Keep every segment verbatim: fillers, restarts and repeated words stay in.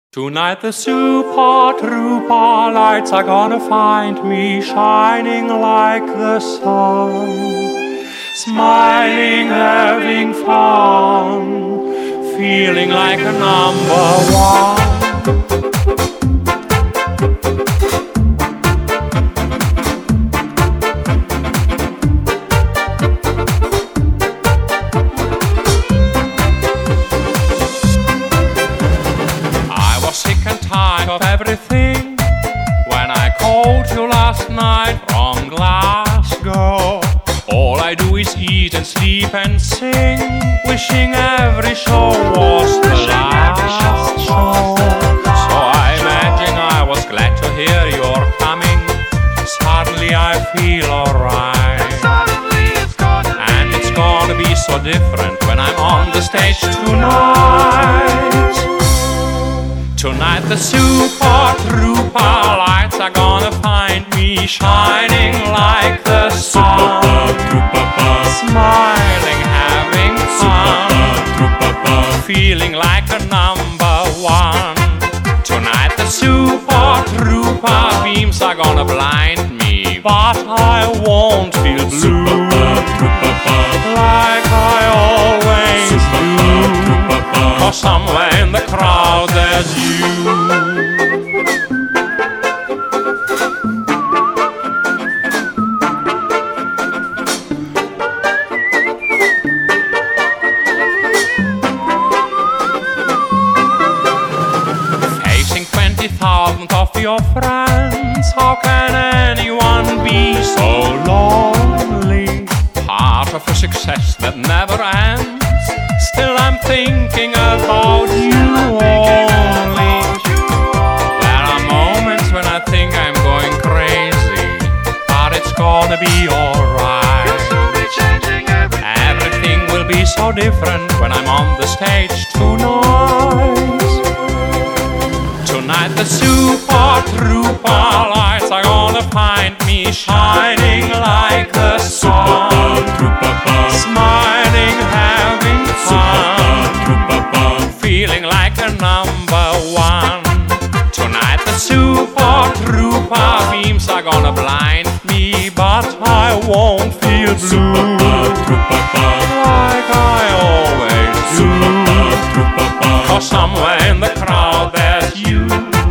Tonight the super trooper lights are gonna find me shining like the sun, smiling, having fun, feeling like a number one. Sick and tired of everything when I called you last night from Glasgow. All I do is eat and sleep and sing, wishing every show was the last show. So I imagine I was glad to hear you're coming. Suddenly I feel alright, and it's gonna be so different when I'm on the stage tonight. Tonight the super trooper lights are gonna find me shining like the sun, smiling, having fun, feeling like a number one. Tonight the super trooper beams are gonna blind me, but I won't feel blue like I always do, 'cause somewhere in the crowd there's you. Facing twenty thousand of your friends, how can anyone be so lonely? Part of a success that never ends. Still I'm thinking about you only. There are moments when I think I'm going crazy, but it's gonna be alright. Everything will be so different when I'm on the stage tonight. Tonight the super trooper lights are gonna find me shining like the sun, smiling, having fun, feeling like a number one. Tonight the super trooper beams are gonna blind me, but I won't feel blue like I always do, 'cause somewhere in the crowd there's you.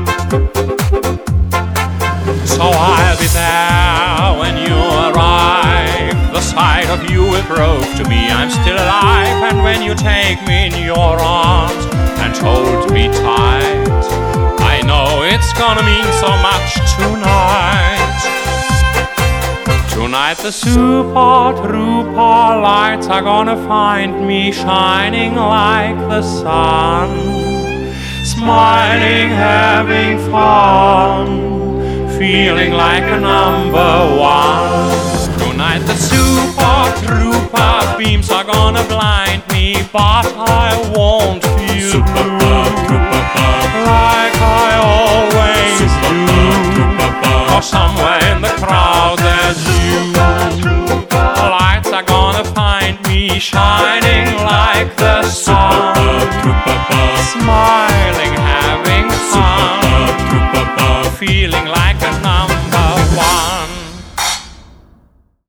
So I'll be there when you arrive. The sight of you will prove to me I'm still alive. And when you take me in your arms and hold me tight, I know it's gonna mean so much tonight. Tonight the super trooper lights are gonna find me shining like the sun, smiling, having fun, feeling like a number one. Tonight the super trooper beams are gonna blind me, but I won't feel blue like I always do, 'cause somewhere in the crowd there's you. The lights are gonna find me shining like the sun, smiling, having fun, feeling like